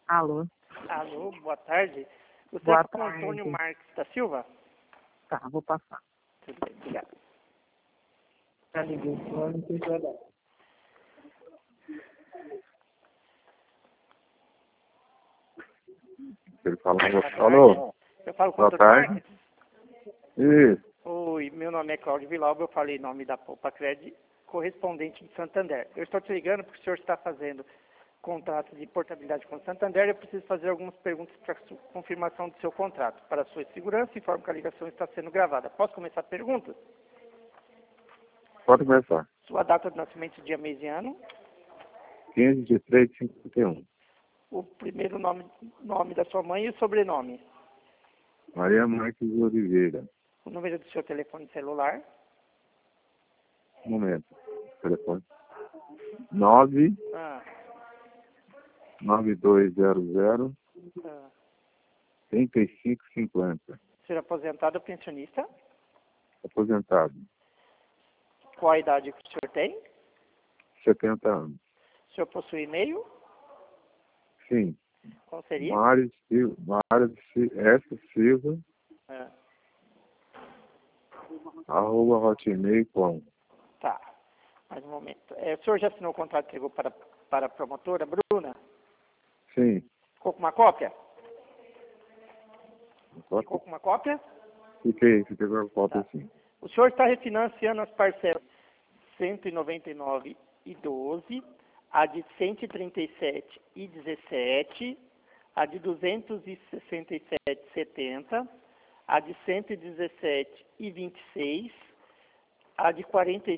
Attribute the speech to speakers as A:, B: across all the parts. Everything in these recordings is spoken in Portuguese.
A: Alô?
B: Alô, boa tarde. Você
A: Boa
B: é com o
A: tarde.
B: Antônio Marques da Silva?
A: Tá, vou passar.
B: Tudo bem, obrigado.
A: Já liguei, senhor, não sei se vai dar.
C: Ele fala,
B: Boa tarde.
C: alô,
B: Eu falo com o
C: boa
B: Antônio
C: tarde.
B: Marques?
C: Isso,
B: Oi, meu nome é Cláudio Vilauba, eu falei em nome da Poupa Cred, correspondente de Santander. Eu estou te ligando porque o senhor está fazendo contrato de portabilidade com Santander. Eu preciso fazer algumas perguntas para confirmação do seu contrato. Para sua segurança, informo que a ligação está sendo gravada. Posso começar a pergunta?
C: pode começar.
B: Sua data de nascimento, dia, mês e ano.
C: 15 de 3 de 51.
B: O primeiro nome da sua mãe e o sobrenome.
C: Maria Marques Oliveira.
B: O número do seu telefone celular.
C: Um momento. Telefone. 9
B: Ah,
C: 9200
B: ah.
C: 3550.
B: Ser aposentado ou pensionista?
C: Aposentado.
B: Qual a idade que o senhor tem?
C: 70 anos.
B: O senhor possui e-mail?
C: Sim.
B: Qual seria?
C: Mário S. Silva,
B: Ah,
C: @hotmail.com.
B: tá. Mais um momento. O senhor já assinou o contrato que chegou para a promotora, Bruna?
C: Sim.
B: Ficou com uma cópia?
C: Pode-
B: Ficou com uma cópia?
C: Fiquei com a foto
B: Tá.
C: assim.
B: O senhor está refinanciando as parcelas 199,12, a de 137,17, a de 267,70, a de 117,26, a de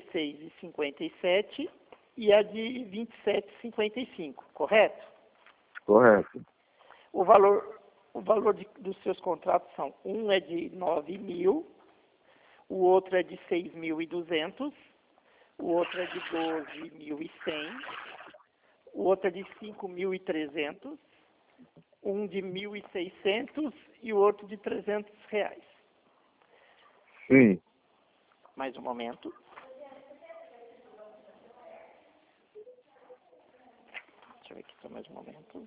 B: 46,57 e a de 27,55, correto?
C: Correto.
B: O valor dos seus contratos são, um é de 9.000, o outro é de 6.200, o outro é de 12.100, o outro é de 5.300, um de 1.600 e o outro de R$ 300.
C: Sim.
B: Mais um momento. Deixa eu ver aqui só mais um momento.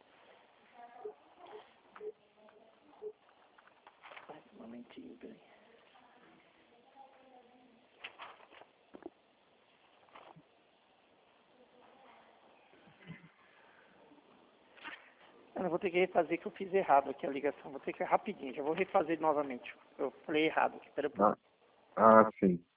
B: Mais um momentinho, peraí. Eu vou ter que refazer que eu fiz errado aqui a ligação. Vou ter que rapidinho, já vou refazer novamente. Eu falei errado aqui, pera um pouco.
C: Sim.